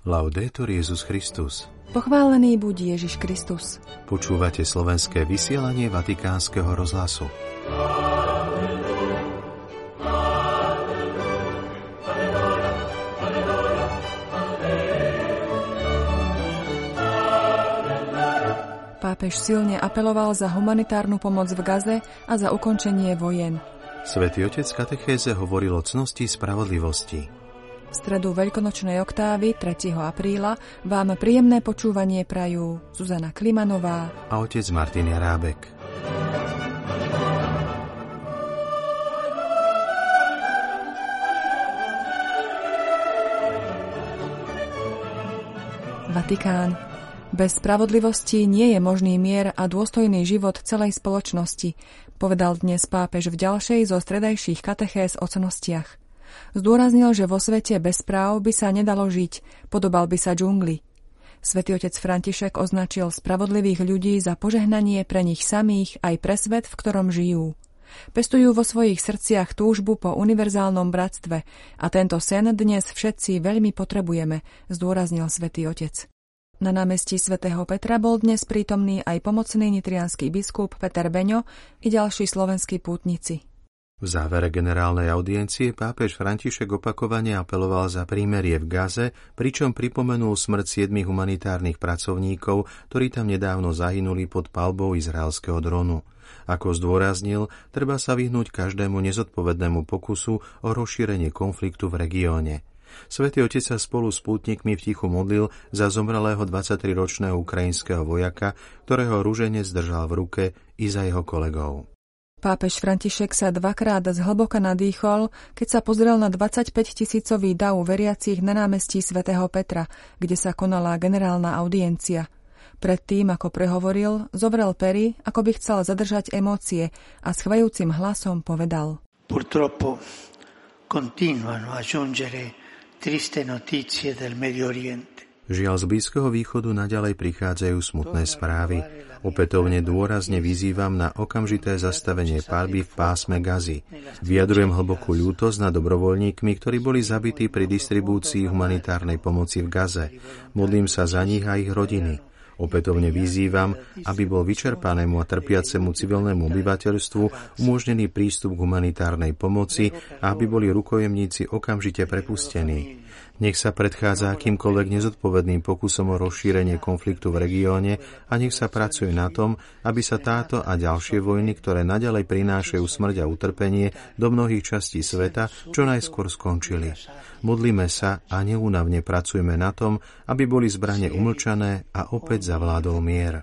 Laudetur Jesus Christus. Pochválený buď Ježiš Kristus. Počúvate slovenské vysielanie Vatikánskeho rozhlasu. Pápež silne apeloval za humanitárnu pomoc v Gaze a za ukončenie vojen. Svätý Otec v katechéze hovoril o cnosti spravodlivosti. V stredu veľkonočnej oktávy 3. apríla vám príjemné počúvanie prajú Zuzana Klimanová a otec Martin Jarábek. Vatikán. Bez spravodlivosti nie je možný mier a dôstojný život celej spoločnosti, povedal dnes pápež v ďalšej zo stredajších katechéz o cnostiach. Zdôraznil, že vo svete bez práv by sa nedalo žiť, podobal by sa džungli. Svätý otec František označil spravodlivých ľudí za požehnanie pre nich samých aj pre svet, v ktorom žijú. Pestujú vo svojich srdciach túžbu po univerzálnom bratstve a tento sen dnes všetci veľmi potrebujeme, zdôraznil svätý otec. Na námestí svätého Petra bol dnes prítomný aj pomocný nitriansky biskup Peter Beňo i ďalší slovenskí pútnici. V závere generálnej audiencie pápež František opakovane apeloval za prímerie v Gaze, pričom pripomenul smrť 7 humanitárnych pracovníkov, ktorí tam nedávno zahynuli pod palbou izraelského dronu. Ako zdôraznil, treba sa vyhnúť každému nezodpovednému pokusu o rozšírenie konfliktu v regióne. Svätý otec sa spolu s pútnikmi v tichu modlil za zomrelého 23-ročného ukrajinského vojaka, ktorého ruženec držal v ruke, i za jeho kolegov. Pápež František sa dvakrát zhlboka nadýchol, keď sa pozrel na 25-tisícový dav veriacich na námestí svätého Petra, kde sa konala generálna audiencia. Predtým, ako prehovoril, zovrel pery, ako by chcel zadržať emócie a schvajúcim hlasom povedal: Purtroppo continuano a giungere triste notizie del Medio Oriente. Žiaľ, z Blízkeho východu naďalej prichádzajú smutné správy. Opätovne dôrazne vyzývam na okamžité zastavenie paľby v pásme Gazy. Vyjadrujem hlbokú ľútosť nad dobrovoľníkmi, ktorí boli zabití pri distribúcii humanitárnej pomoci v Gaze. Modlím sa za nich a ich rodiny. Opätovne vyzývam, aby bol vyčerpanému a trpiacemu civilnému obyvateľstvu umožnený prístup k humanitárnej pomoci a aby boli rukojemníci okamžite prepustení. Nech sa predchádza akýmkoľvek nezodpovedným pokusom o rozšírenie konfliktu v regióne a nech sa pracuje na tom, aby sa táto a ďalšie vojny, ktoré naďalej prinášajú smrť a utrpenie do mnohých častí sveta, čo najskôr skončili. Modlíme sa a neúnavne pracujeme na tom, aby boli zbrane umlčané a opäť zavládol mier.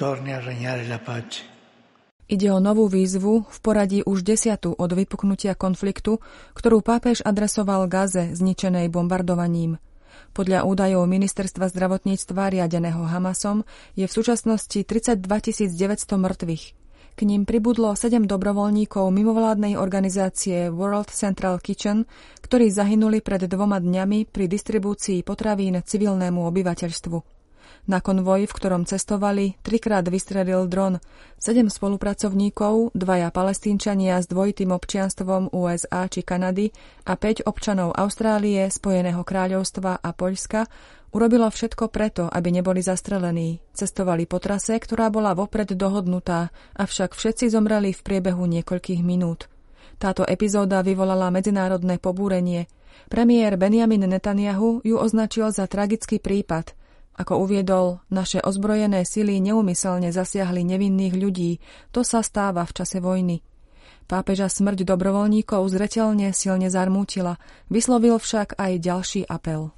Ide o novú výzvu, v poradí už 10. od vypuknutia konfliktu, ktorú pápež adresoval Gaze, zničenej bombardovaním. Podľa údajov Ministerstva zdravotníctva riadeného Hamasom je v súčasnosti 32 900 mŕtvych. K nim pribudlo 7 dobrovoľníkov mimovládnej organizácie World Central Kitchen, ktorí zahynuli pred 2 dňami pri distribúcii potravín civilnému obyvateľstvu. Na konvoj, v ktorom cestovali, 3-krát vystrelil dron. 7 spolupracovníkov, 2 Palestínčania s dvojitým občianstvom USA či Kanady a 5 občanov Austrálie, Spojeného kráľovstva a Poľska urobilo všetko preto, aby neboli zastrelení. Cestovali po trase, ktorá bola vopred dohodnutá, avšak všetci zomreli v priebehu niekoľkých minút. Táto epizóda vyvolala medzinárodné pobúrenie. Premiér Benjamin Netanjahu ju označil za tragický prípad. Ako uviedol, naše ozbrojené sily neúmyselne zasiahli nevinných ľudí. To sa stáva v čase vojny. Pápeža smrť dobrovoľníkov zreteľne silne zarmútila. Vyslovil však aj ďalší apel.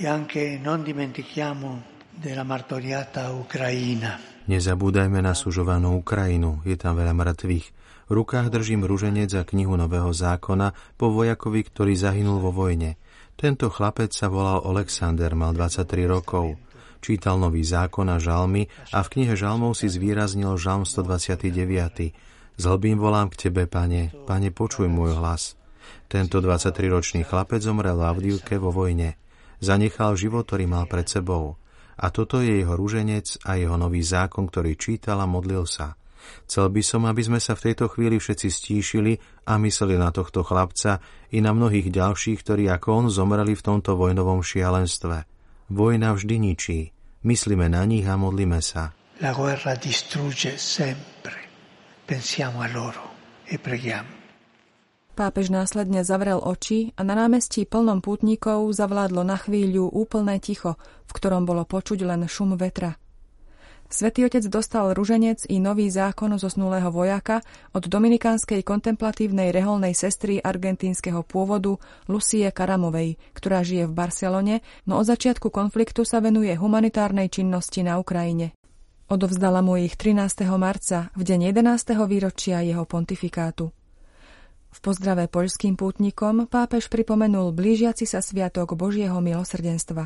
Nezabúdajme na sužovanú Ukrajinu. Je tam veľa mŕtvych. V rukách držím ruženec a knihu Nového zákona po vojakovi, ktorý zahynul vo vojne. Tento chlapec sa volal Alexander, mal 23 rokov. Čítal Nový zákon a žalmy a v knihe žalmov si zvýraznil žalm 129. Z hlbín volám k tebe, Pane, Pane, počuj môj hlas. Tento 23-ročný chlapec zomrel v Avdívke vo vojne. Zanechal život, ktorý mal pred sebou. A toto je jeho ruženec a jeho Nový zákon, ktorý čítal a modlil sa. Chcel by som, aby sme sa v tejto chvíli všetci stíšili a mysleli na tohto chlapca i na mnohých ďalších, ktorí ako on zomreli v tomto vojnovom šialenstve. Vojna vždy ničí. Myslíme na nich a modlíme sa. La guerra distrugge sempre. Pensiamo a loro e preghiamo. Pápež následne zavrel oči a na námestí plnom pútnikov zavládlo na chvíľu úplné ticho, v ktorom bolo počuť len šum vetra. Svätý Otec dostal ruženec i nový zákon zosnulého vojaka od dominikánskej kontemplatívnej reholnej sestry argentínskeho pôvodu Lucie Karamovej, ktorá žije v Barcelone, no od začiatku konfliktu sa venuje humanitárnej činnosti na Ukrajine. Odovzdala mu ich 13. marca, v deň 11. výročia jeho pontifikátu. V pozdrave poľským pútnikom pápež pripomenul blížiaci sa sviatok Božieho milosrdenstva.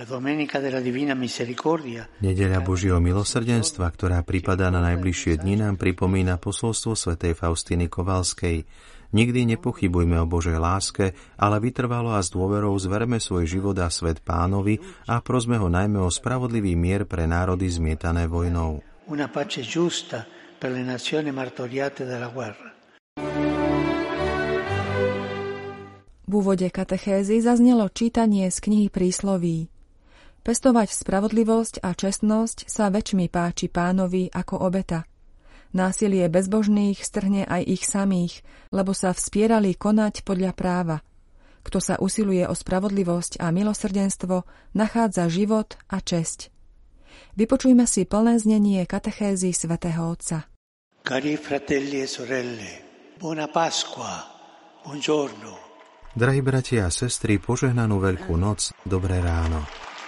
Nedeľa Božieho milosrdenstva, ktorá pripadá na najbližšie dni, nám pripomína posolstvo svätej Faustíny Kovalskej. Nikdy nepochybujme o Božej láske, ale vytrvalo a s dôverou zverme svoj život a svet Pánovi a prosme ho najmä o spravodlivý mier pre národy zmietané vojnou. Una pace giusta per le nazioni martoriate dalla guerra. V úvode katechézy zaznelo čítanie z knihy Prísloví. Pestovať spravodlivosť a čestnosť sa väčšmi páči Pánovi ako obeta. Násilie bezbožných strhne aj ich samých, lebo sa vspierali konať podľa práva. Kto sa usiluje o spravodlivosť a milosrdenstvo, nachádza život a česť. Vypočujme si plné znenie katechézy svätého Otca. Cari fratelli e sorelle, buona Pasqua, buongiorno. Drahí bratia a sestry, požehnanú Veľkú noc, dobré ráno.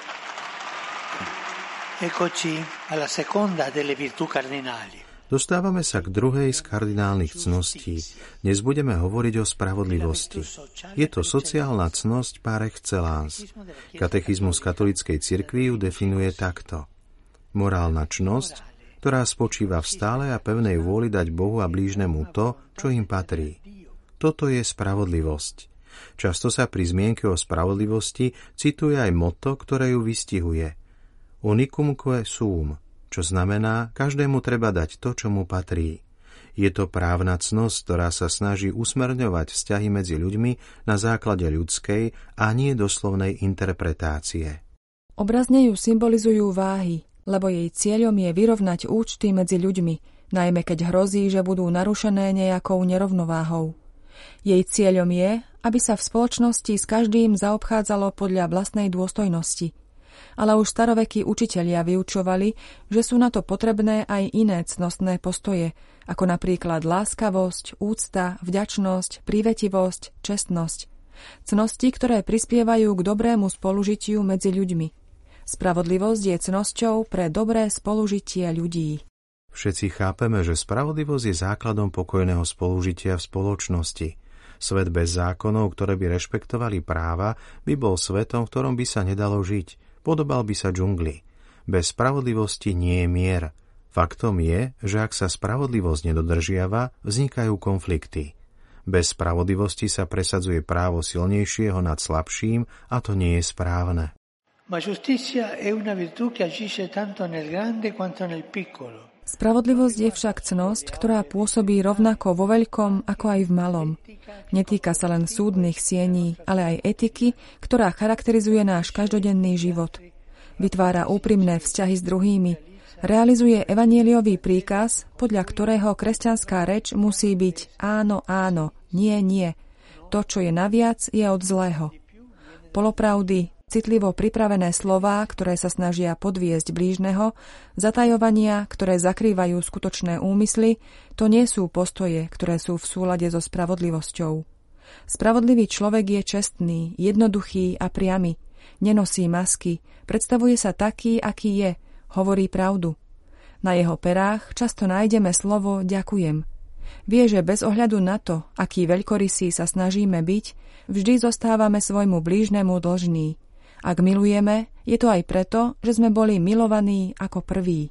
Eccoci alla seconda delle virtù cardinali. Dostávame sa k druhej z kardinálnych cností. Dnes budeme hovoriť o spravodlivosti. Je to sociálna cnosť par excellence. Katechizmus katolíckej cirkvi ju definuje takto. Morálna čnosť, ktorá spočíva v stálej a pevnej vôli dať Bohu a blížnemu to, čo im patrí. Toto je spravodlivosť. Často sa pri zmienke o spravodlivosti cituje aj motto, ktoré ju vystihuje. Unicumque sum, čo znamená, každému treba dať to, čo mu patrí. Je to právna cnosť, ktorá sa snaží usmerňovať vzťahy medzi ľuďmi na základe ľudskej a nie doslovnej interpretácie. Obrazne ju symbolizujú váhy, lebo jej cieľom je vyrovnať účty medzi ľuďmi, najmä keď hrozí, že budú narušené nejakou nerovnováhou. Jej cieľom je, aby sa v spoločnosti s každým zaobchádzalo podľa vlastnej dôstojnosti. Ale už starovekí učitelia vyučovali, že sú na to potrebné aj iné cnostné postoje, ako napríklad láskavosť, úcta, vďačnosť, prívetivosť, čestnosť. Cnosti, ktoré prispievajú k dobrému spolužitiu medzi ľuďmi. Spravodlivosť je cnosťou pre dobré spolužitie ľudí. Všetci chápeme, že spravodlivosť je základom pokojného spolužitia v spoločnosti. Svet bez zákonov, ktoré by rešpektovali práva, by bol svetom, v ktorom by sa nedalo žiť. Podobal by sa džungli. Bez spravodlivosti nie je mier. Faktom je, že ak sa spravodlivosť nedodržiava, vznikajú konflikty. Bez spravodlivosti sa presadzuje právo silnejšieho nad slabším a to nie je správne. Ma giustizia è una virtù che agisce tanto nel grande quanto nel piccolo. Spravodlivosť je však cnosť, ktorá pôsobí rovnako vo veľkom, ako aj v malom. Netýka sa len súdnych siení, ale aj etiky, ktorá charakterizuje náš každodenný život. Vytvára úprimné vzťahy s druhými. Realizuje evanjeliový príkaz, podľa ktorého kresťanská reč musí byť áno, áno, nie, nie. To, čo je naviac, je od zlého. Polopravdy, citlivo pripravené slová, ktoré sa snažia podviesť blížneho, zatajovania, ktoré zakrývajú skutočné úmysly, to nie sú postoje, ktoré sú v súlade so spravodlivosťou. Spravodlivý človek je čestný, jednoduchý a priamy, nenosí masky, predstavuje sa taký, aký je, hovorí pravdu. Na jeho perách často nájdeme slovo ďakujem. Vie, že bez ohľadu na to, aký veľkorysí sa snažíme byť, vždy zostávame svojmu blížnemu dlžní. Ak milujeme, je to aj preto, že sme boli milovaní ako prví.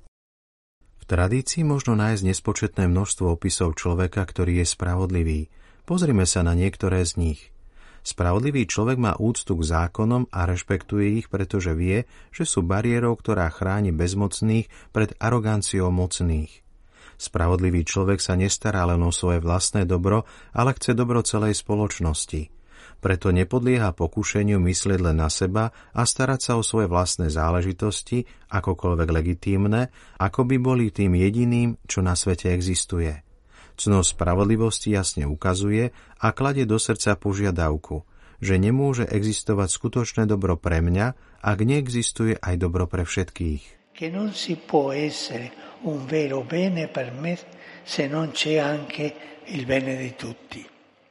V tradícii možno nájsť nespočetné množstvo opisov človeka, ktorý je spravodlivý. Pozrime sa na niektoré z nich. Spravodlivý človek má úctu k zákonom a rešpektuje ich, pretože vie, že sú bariérou, ktorá chráni bezmocných pred aroganciou mocných. Spravodlivý človek sa nestará len o svoje vlastné dobro, ale chce dobro celej spoločnosti. Preto nepodlieha pokušeniu myslieť len na seba a starať sa o svoje vlastné záležitosti, akokoľvek legitímne, ako by boli tým jediným, čo na svete existuje. Cnosť spravodlivosti jasne ukazuje a kladie do srdca požiadavku, že nemôže existovať skutočné dobro pre mňa, ak neexistuje aj dobro pre všetkých. Che non si può essere un vero bene per me se non c'è anche il bene di tutti.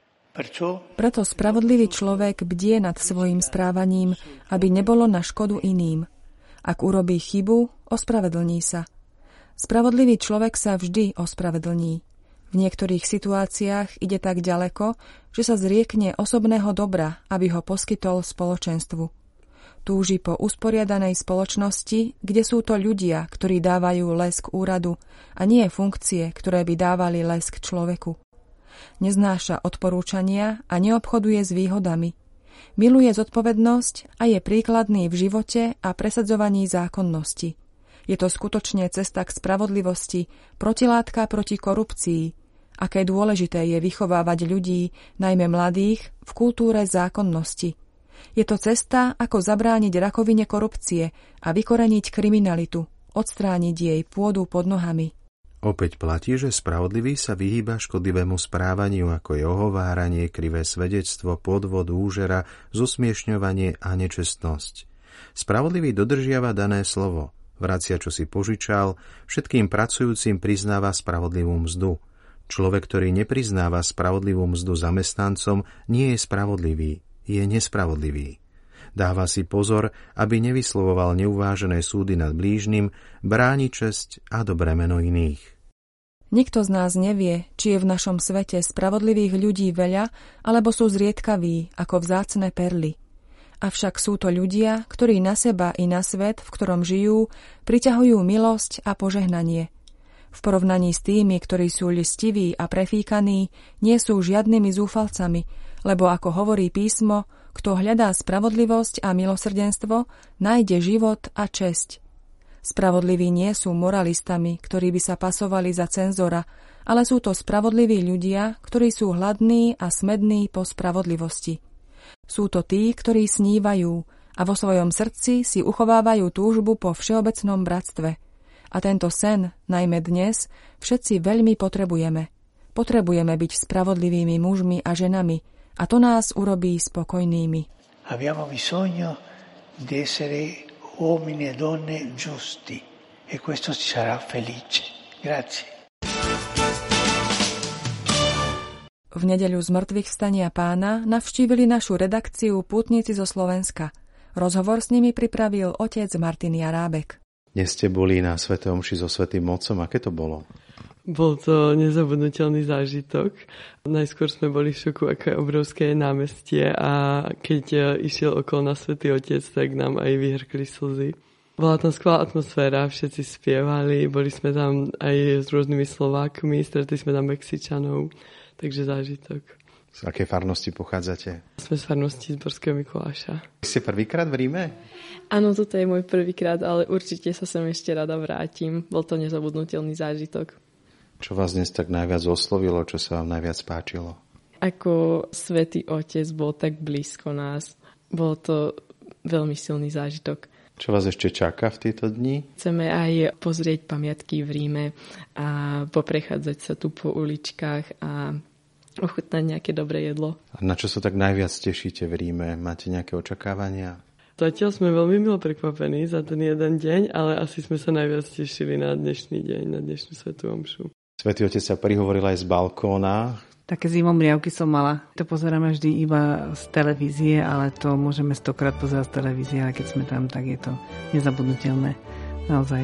Preto spravodlivý človek bdie nad svojím správaním, aby nebolo na škodu iným. Ak urobí chybu, ospravedlní sa. Spravodlivý človek sa vždy ospravedlní. V niektorých situáciách ide tak ďaleko, že sa zriekne osobného dobra, aby ho poskytol spoločenstvu. Túži po usporiadanej spoločnosti, kde sú to ľudia, ktorí dávajú lesk úradu, a nie funkcie, ktoré by dávali lesk človeku. Neznáša odporúčania a neobchoduje s výhodami. Miluje zodpovednosť a je príkladný v živote a presadzovaní zákonnosti. Je to skutočne cesta k spravodlivosti, protilátka proti korupcii. Aké dôležité je vychovávať ľudí, najmä mladých, v kultúre zákonnosti. Je to cesta, ako zabrániť rakovine korupcie a vykoreniť kriminalitu, odstrániť jej pôdu pod nohami. Opäť platí, že spravodlivý sa vyhýba škodlivému správaniu, ako je ohováranie, krivé svedectvo, podvod, úžera, zosmiešňovanie a nečestnosť. Spravodlivý dodržiava dané slovo, vracia, čo si požičal, všetkým pracujúcim priznáva spravodlivú mzdu. Človek, ktorý nepriznáva spravodlivú mzdu zamestnancom, nie je spravodlivý, je nespravodlivý. Dáva si pozor, aby nevyslovoval neuvážené súdy nad blížnym, bráni česť a dobré meno iných. Nikto z nás nevie, či je v našom svete spravodlivých ľudí veľa, alebo sú zriedkaví, ako vzácne perly. Avšak sú to ľudia, ktorí na seba i na svet, v ktorom žijú, priťahujú milosť a požehnanie. V porovnaní s tými, ktorí sú listiví a prefíkaní, nie sú žiadnymi zúfalcami, lebo ako hovorí písmo, kto hľadá spravodlivosť a milosrdenstvo, nájde život a česť. Spravodliví nie sú moralistami, ktorí by sa pasovali za cenzora, ale sú to spravodliví ľudia, ktorí sú hladní a smední po spravodlivosti. Sú to tí, ktorí snívajú a vo svojom srdci si uchovávajú túžbu po všeobecnom bratstve. A tento sen, najmä dnes, všetci veľmi potrebujeme. Potrebujeme byť spravodlivými mužmi a ženami, a to nás urobí spokojnými. Abbiamo bisogno di essere uomini e donne giusti e questo ci sarà felice. Grazie. V nedeľu zmŕtvychvstania Pána navštívili našu redakciu pútnici zo Slovenska. Rozhovor s nimi pripravil otec Martin Jarábek. Dnes ste boli na svätej omši so svätým Otcom. Aké to bolo? Bol to nezabudnutelný zážitok. Najskôr sme boli v šoku, aké obrovské námestie, a keď išiel okolo na Svätý Otec, tak nám aj vyhrkli slzy. Bola tam skvelá atmosféra, všetci spievali, boli sme tam aj s rôznymi Slovákmi, stretli sme tam Mexičanov, takže zážitok. Z akej farnosti pochádzate? Sme z farnosti Zborského Mikuláša. Ste prvýkrát v Ríme? Áno, toto je môj prvýkrát, ale určite sa sem ešte rada vrátim. Bol to nezabudnutelný zážitok. Čo vás dnes tak najviac oslovilo, čo sa vám najviac páčilo? Ako Svätý Otec bol tak blízko nás. Bol to veľmi silný zážitok. Čo vás ešte čaká v tieto dni? Chceme aj pozrieť pamiatky v Ríme a poprechádzať sa tu po uličkách a ochutnať nejaké dobré jedlo. A na čo sa tak najviac tešíte v Ríme? Máte nejaké očakávania? Zatiaľ sme veľmi milo prekvapení za ten jeden deň, ale asi sme sa najviac tešili na dnešný deň, na dnešnú svätú omšu. Svätý Otec sa prihovoril aj z balkóna. Také zimomriavky som mala. To pozeráme vždy iba z televízie, ale to môžeme 100-krát pozerať z televízie, ale keď sme tam, tak je to nezabudnutelné. Naozaj.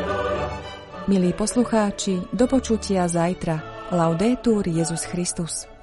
Milí poslucháči, do počutia zajtra. Laudetur Jesus Christus.